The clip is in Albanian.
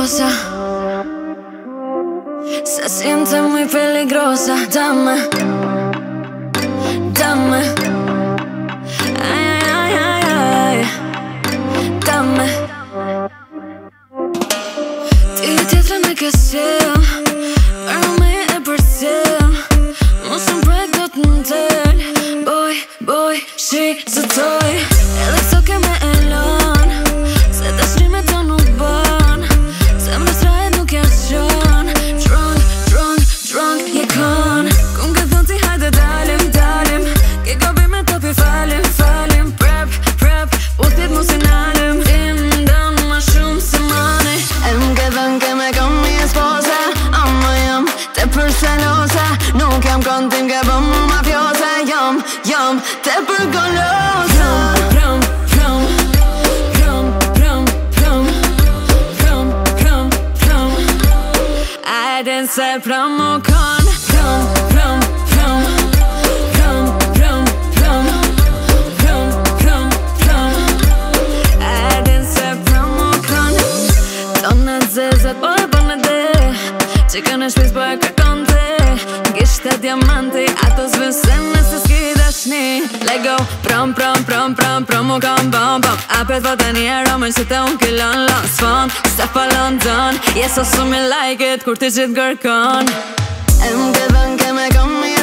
cosa. Se siente muy peligrosa, dame, dame. Ay, ay, ay, ay, dame. Ti tjetra me ke sjell, për me e përsjell. Mu shumë do t'ndel, boj, shqetësoj. Edhe këto ke me elon, se dashurimet to nuk bën. Zemra s'rahet nuk ja qon. Drunk, je kon. Ku m'ke thon ti hajde dalim. Ke gabime topi falim. Prep, po t'jet mos i nalim. Tim dan ma shumë se money. E m'ke thon ke me kom një sposa, ama jam te për selosa. Nuk jam kontim ke bëm mu mafiosa. Jam te për golosa. Ajden se pram u kon. Ajden se pram u kon. Tonë zezat po e bën me de, që kanë shpis po e kërkon te. Gishte diamanti, ato s'vësen nëse s'ki dashni. Let go, prom u kon bom. Apet po të njerë, më që të unë killon s'fond. Se falon don, yes o su me like it, kur ti gjithë gërkon. E m'ke thon ke me kom një